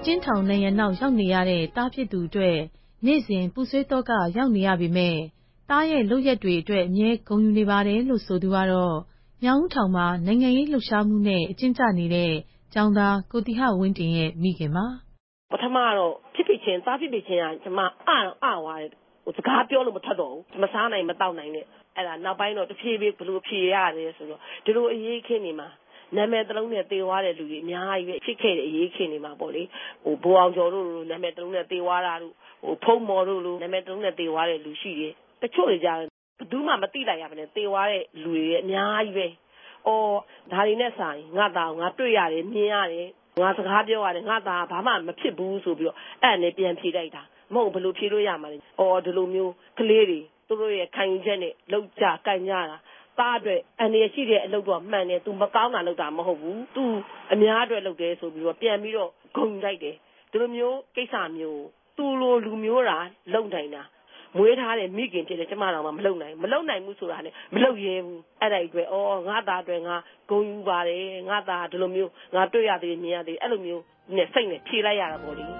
ကျဉ်းထောင်နဲ့ရနောက်ရောက်နေရတဲ့တားဖြစ်သူအတွက်နေ့စဉ်ပူဆွေးတော့ကရောက်နေရပေမဲ့တားရဲ့လုပ်ရက်တွေအတွက်အမြဲဂုဏ်ယူနေပါတယ်လို့ဆိုသူကတော့မြောက်ဦးထောင်မှာနိုင်ငံရေးလှုပ်ရှားမှုနဲ့အကျဉ်းချနေတဲ့ကျောင်းသားကိုသီဟဝင်းတင်ရဲ့မိခင်ပါပထမတော့ဖြစ်ဖြစ်ချင်းတားဖြစ်ဖြစ်ချင်းကကျွန်မအသွားတယ်စကားပြောလို့မထွက်တော့ဘူးမစားနိုင်မတောက်နိုင်နဲ့အဲ့ဒါနောက်ပိုင်းတော့တဖြည်းဖြည်းဘလို့ဖြေရတယ်ဆိုတော့ဒီလိုအရေးခင်းနေမှာနာမည်တလုံးနဲ့တေသွားတဲ့လူတွေအများကြီးပဲဖြစ်ခဲ့တဲ့အရေးခင်းနေမှာပေါ့လေဘိုးအောင်ကျော်တို့လိုနာမည်တလုံးနဲ့တေသွားတာတို့ဖုံးမော်တို့လိုနာမည်တလုံးနဲ့တေသွားတဲ့လူရှိတယ်တချို့တွေကြဘယ်သူမှမသိလိုက်ရပါနဲ့တေသွားတဲ့လူတွေအများကြီးပဲအော်ဒါတွေနဲ့ဆိုင်ငါသားငါတွေ့ရတယ်မြင်ရတယ်ငါစကားပြောရတယ်ငါသားဘာမှမဖြစ်ဘူးဆိုပြီးတော့အဲ့နဲ့ပြန်ဖြေလိုက်တာမဟုတ်ဘယ်လိုဖြေလို့ရမှာလဲအော်ဒီလိုမျိုးကလေးတွေသူတို့ရဲ့ခံယူချက်နဲ့လောက်ကြကန်ကြတာတားအတွက်အနေရှိတဲ့အလုပ်တော့မှန်တယ်သူမကောင်းတာလုပ်တာမဟုတ်ဘူးသူအများအတွက်လုပ်တယ်ဆိုပြီးတော့ပြန်ပြီးတော့ဂုဏ်လိုက်တယ်ဒီလိုမျိုးကိစ္စမျိုးသူလိုလူမျိုးတာလုံနိုင်တာမွေးထားတဲ့မိခင်ဖြစ်တယ်ကျမတော်မှမလုံနိုင်ဘူးဆိုတာနဲ့မလုံရဲဘူးအဲ့ဒါအတွက်အော်ငါသားအတွက်ငါဂုဏ်ယူပါတယ်ငါသားဒီလိုမျိုးငါတွေ့ရသေးမြင်ရသေးအဲ့လိုမျိုးနဲ့စိတ်နဲ့ဖြေလိုက်ရတာပေါ့လေ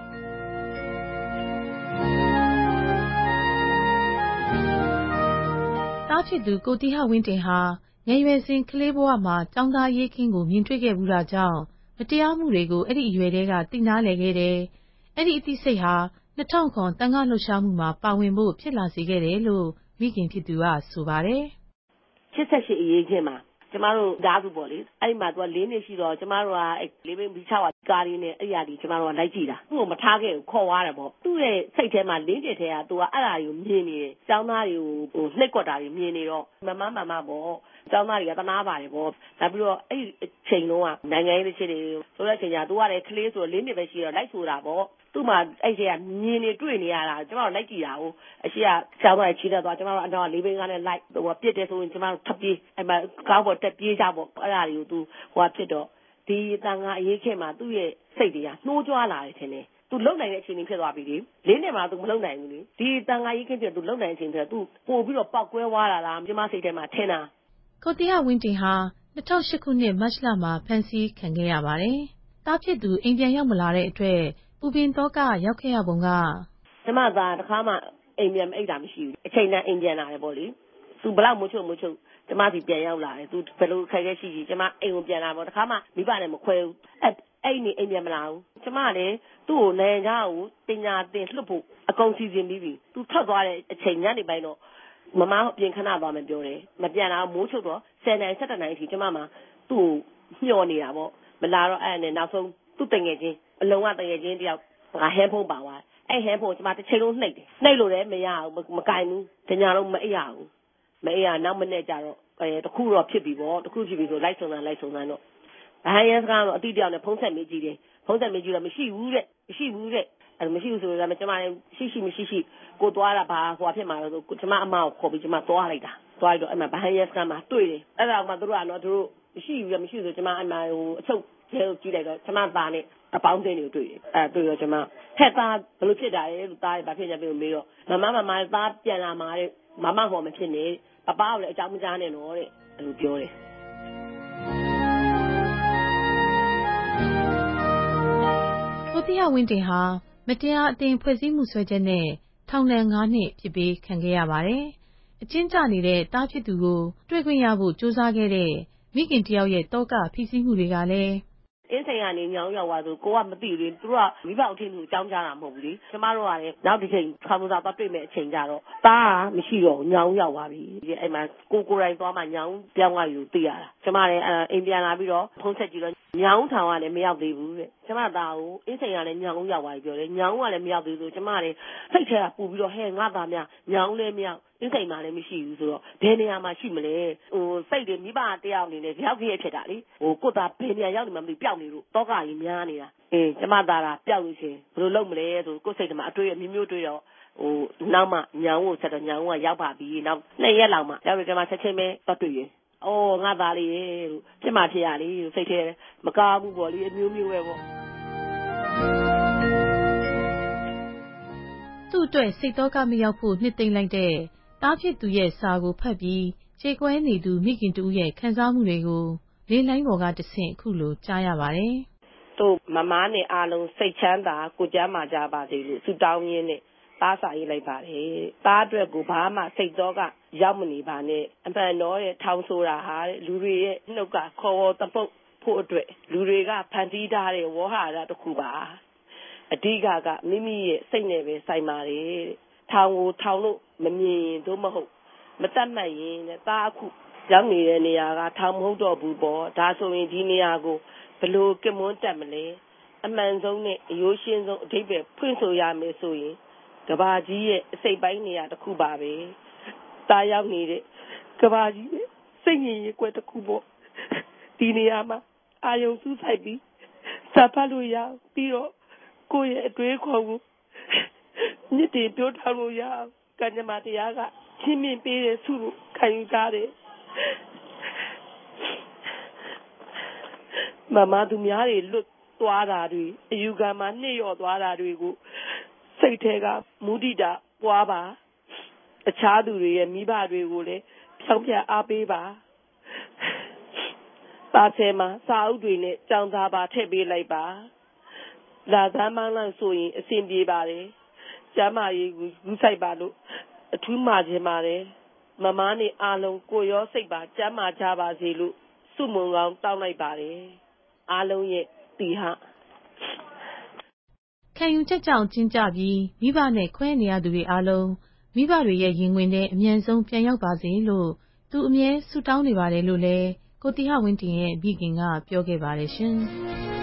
တားဖြစ်သူကိုသီဟဝင်းတင်ဟာငယ်ရွယ်စဉ်ကလေးဘဝမှာကျောင်းသားရေးခင်းကိုမြင်တွေ့ခဲ့ဘူးတာကြောင့်မတရားမှုတွေကိုအဲ့ဒီအရွယ်တည်းကသိနာလည်ခဲ့တယ်အဲ့ဒီအသိစိတ်ဟာ2000တန်ခါလှုပ်ရှားမှုမှာပါဝင်ဖို့ဖြစ်လာစေခဲ့တယ်လို့မိခင်ဖြစ်သူကဆိုပါတယ် 88အရေးခင်းမှာကျမတို့ဓာတ်စုပေါ့လေအဲ့မှာသူက4နှစ်ရှိတော့ကျမတို့ကလေးဘင်းဘီချောက်ကားလေးနဲ့အဲ့ရဒီကျမတို့ကလိုက်ကြည့်တာသူ့ကိုမထားခဲ့ဘူးခေါ်သွားတယ်ပေါ့သူ့ရဲ့စိတ်ထဲမှာလင်းကျက်ထဲကသူကအဲ့ဒါကိုမြင်နေတယ်ကျောင်းသားတွေကိုနှိပ်ကွက်တာတွေမြင်နေတော့မမပေါ့ကျောင်းသားတွေကတနာပါတယ်ပေါ့နောက်ပြီးတော့အဲ့အချိန်လုံးကနိုင်ငံရေးဖြစ်နေဆိုတဲ့အချိန်ကျသူကလည်းကလေးဆို4နှစ်ပဲရှိတော့လိုက်ဆိုတာပေါ့သူ့မှာအဲ့ကျကမြင်နေတွေ့နေရတာကျမတို့လိုက်ကြည့်တာကိုအရှိကကျောင်းသားချီတက်သွားကျမတို့အတော့လေးဘင်းကားနဲ့လိုက်ဟိုပြစ်တယ်ဆိုရင်ကျမတို့ထပ်ပြေးအဲ့မှာကားပေါ်တက်ပြေးကြပေါ့အဲ့ဒါတွေကိုသူဟိုဖြစ်တော့ဒီတန်ခါအရေးခင်မှာသူ့ရဲ့စိတ်တွေကနှိုးကြွားလာတယ်ထင်တယ်သူလုံနိုင်တဲ့အချိန်ကြီးဖြစ်သွားပြီလေ4နှစ်မှာသူမလုံနိုင်ဘူးလေဒီတန်ခါရေးခင်ပြသူလုံနိုင်တဲ့အချိန်ကျသူပို့ပြီးတော့ပောက်ကွဲသွားတာလားကျမစိတ်ထဲမှာထင်တာကိုသီဟဝင်းတင်ဟာ2008ခုနှစ်မတ်လမှာဖမ်းဆီးခံခဲ့ရပါတယ်တားဖြစ်သူအိမ်ပြန်ရောက်မလာတဲ့အတွက်ပူပင်တော့ကရောက်ခဲ့ရပုံကကျမသားတခါမှအိမ်ပြန်အိတ်တာမရှိဘူးအချိန်နဲ့အိမ်ပြန်လာတယ်ပေါ့လေသူဘလောက်မချုပ်ကျမစီပြန်ရောက်လာတယ်သူဘယ်လိုခိုက်ခဲရှိကျမအိမ်ကိုပြန်လာပေါ့တခါမှမိဘနဲ့မခွဲဘူးအဲ့နေအိမ်ပြန်မလာဘူးကျမလည်းသူ့ကိုနိုင်ငံခြားကိုပညာသင်လွှတ်ဖို့အကုန်စီစဉ်ပြီးပြီသူထွက်သွားတဲ့အချိန်ညနေပိုင်းတော့မမအပြင်ခဏသွားမယ်ပြောတယ်မပြန်လာမိုးချုပ်တော့10နိုင်17နိုင်အထိကျမမှသူ့ကိုမျှော်နေတာပေါ့မလာတော့အဲ့နဲ့နောက်ဆုံးသူ့တငယ်ချင်းအလုံးဝတငယ်ချင်းတယောက်ငါဟန်းဖုန်းပါသွားအဲ့ဟန်းဖုန်းကျမတစ်ချိန်လုံးနှိပ်တယ်နှိပ်လို့လည်းမရဘူးမကင်ဘူးတညာလုံးမအိပ်ရဘူးမအိပ်ရနောက်မနေ့ကျတော့တခုတော့ဖြစ်ပြီပေါ့တခုဖြစ်ပြီဆိုလိုက်ဆုံတာတော့ဘာရန်စကားတော့အတိတယောက်နဲ့ဖုန်းဆက်မေးကြည့်တယ်ဖုန်းဆက်မေးကြည့်တော့မရှိဘူးတဲ့အဲ့မရှိဘူးဆိုတော့ကျမလည်းမရှိကိုသွားတာဘာဟိုဖြစ်မှာလို့ဆိုကျမအမကိုခေါ်ပြီးကျမသွားလိုက်တာသွားပြီးတော့အဲ့မှာဘာရန်စကားမှာတွေ့တယ်အဲ့ဒါမှသူတို့ကတော့သူတို့မရှိဘူးဆိုကျမအဲ့မှာဟိုအချုပ်ကျဲကိုကြည့်လိုက်တော့ကျမသားနဲ့အပေါင်းအသင်းတွေတွေ့တယ်တွေ့တော့ကျမဟဲ့သားဘလို့ဖြစ်တာလဲလို့သားဘာဖြစ်နေပြီမေးတော့မမသားပြန်လာမှာတဲ့မမဟောမဖြစ်နေပပကိုလည်းအကြောင်းမကြားနဲ့တော့တဲ့အဲ့လိုပြောတယ်ကိုသီဟဝင်းတင်ဟာမတရားအသင်းဖွဲ့စည်းမှုဆွဲချက်နဲ့ထောင်ဒဏ်9နှစ်ဖြစ်ပြီးခံခဲ့ရပါတယ်အကျဉ်းကျနေတဲ့တားဖြစ်သူကိုတွေ့ခွင့်ရဖို့ကြိုးစားခဲ့တဲ့မိခင်တယောက်ရဲ့တောကဖိစီးမှုတွေကလည်းအင်းဆိုင်ကနေညောင်းရောက်သွားဆိုကိုကမသိဘူးလေသူတို့ကမိဘအထင်းသူအကြောင်းကြားတာမဟုတ်ဘူးလေကျမတို့ကလည်းနောက်တစ်ချိန်ခါမစားသွားတွေ့မဲ့အချိန်ကြတော့တားမရှိတော့ညောင်းရောက်သွားပြီအဲ့မှာကိုယ်တိုင်သွားမှညောင်းပြောင်းသွားယူသိရတာကျမလည်းအိမ်ပြန်လာပြီးတော့ဖုန်းဆက်ကြည့်တော့ညောင်းထောင်ကလည်းမရောက်သေးဘူးတဲ့ကျမသားကိုအင်းဆိုင်ကလည်းညောင်းရောက်သွားပြီပြောတယ်ညောင်းကလည်းမရောက်သေးဘူးဆိုကျမလည်းစိတ်ထဲကပူပြီးတော့ဟဲ့ငါသားများညောင်းလည်းမရောက်အင်းဆိုင်မှာလည်းမရှိဘူးဆိုတော့ဘယ်နေရာမှာရှိမလဲဟိုစိတ်တွေမိဘတယောက်အနေနဲ့ရောက်ခဲ့ဖြစ်တာလေဟိုကိုသားဘယ်နေရာရောက်နေမှမသိပျောက်နေလို့တောကကြီးများနေတာကျမသားကပျောက်လို့ရှင်ဘယ်လိုလုပ်မလဲဆိုကိုစိတ်ထဲမှာအတွေ့အမျိုးတွေ့တော့ဟိုနောက်မှညောင်းကိုဆက်တော့ညောင်းကရောက်ပါပြီနောက်2ရက်လောက်မှရောက်တော့ကျမချက်ချင်းပဲတော့တွေ့ရင်အော်ငါသားလေးလို့ဖြစ်မှဖြစ်ရလေစိတ်ထဲမကားဘူးပေါ့လေအမျိုးပဲပေါ့သူ့အတွက်စိတ်တော့ကမရောက်ဖို့နှစ်သိမ့်လိုက်တဲ့တားဖြစ်သူရဲ့စာကိုဖတ်ပြီးခြေကွဲနေသူမိခင်တူရဲ့ခံစားမှုတွေကိုလေးလိုင်းပေါ်ကတဆင့်အခုလိုကြားရပါတယ်တို့မမားနဲ့အားလုံးစိတ်ချမ်းသာကိုကျမ်းမာကြပါစေလို့ဆုတောင်းရင်းနဲ့သားစာရေးလိုက်ပါတယ်သားအတွက်ကိုဘာမှစိတ်တော့ကရောက်မနေပါနဲ့အမှန်တော့ရဲ့ထောင်ဆိုတာဟာလူတွေရဲ့နှုတ်ကခေါ်ဝေါ်တပုတ်ဖို့အတွက်လူတွေကဖန်တီးထားတဲ့ဝေါဟာရတစ်ခုပါအဓိကမိမိရဲ့စိတ်နဲ့ပဲဆိုင်ပါတယ်ထောင်ကိုထောင်လို့မမြင်ရင်သို့မဟုတ်မတတ်မှတ်ရင်သားအခုရောက်နေတဲ့နေရာကထောင်မဟုတ်တော့ဘူးပေါ့ဒါဆိုရင်ဒီနေရာကိုဘလို့ကမွန်းတက်မလဲအမှန်ဆုံးနဲ့အယိုးရှင်းဆုံးအဓိပ္ပာယ်ဖွင့်ဆိုရမယ်ဆိုရင်ကဘာကြီးရဲ့အစိတ်ပိုင်းနေရာတစ်ခုပါပဲတာရောက်နေတဲ့ကဘာကြီးရဲ့စိတ်ငြိမ်ရေးကွက်တစ်ခုပေါ့ဒီနေရာမှာအာယုံစူးစိုက်ပြီးစာဖတ်လို့ရပြီးတော့ကိုယ့်ရဲ့အတွေးခေါ်ကိုမြစ်တင်ပြောထားလို့ရကံကြမ္မာတရားကချင်းမြင့်ပေးတဲ့ဆုကိုခံယူကြတယ်မမသူများတွေလွတ်သွားတာတွေအယူခံမှာနှိမ့်ရော့သွားတာတွေကိုစိတ်ထဲကမုဒိတာပွားပါအခြားသူတွေရဲ့မိဘတွေကိုလည်းဖြောင်းပြအားပေးပါပါဆယ်မှာစာအုပ်တွေနဲ့ကြောင်စာပါထည့်ပေးလိုက်ပါလာသမ်းမှန်းလောက်ဆိုရင်အဆင်ပြေပါတယ်ကျမ်းမာရေးကိုယူဆိုင်ပါလို့အထူးမှာခြင်းပါတယ်မမနဲ့အားလုံးကိုရောစိတ်ပါကျမ်းမာကြပါစေလို့ဆုမွန်ကောင်းတောင်းလိုက်ပါတယ်အားလုံးရဲ့တီဟခံယူချက်ကြောင့်ကျဉ်းကျပြီးမိဘနဲ့ခွဲနေရသူတွေအားလုံးမိဘတွေရဲ့ရင်ဝင်ထဲအမြန်ဆုံးပြန်ရောက်ပါစေလို့သူအမြဲဆုတောင်းနေပါတယ်လို့လည်းကိုတီဟဝင်းတင်ရဲ့မိခင်ကပြောခဲ့ပါတယ်ရှင်။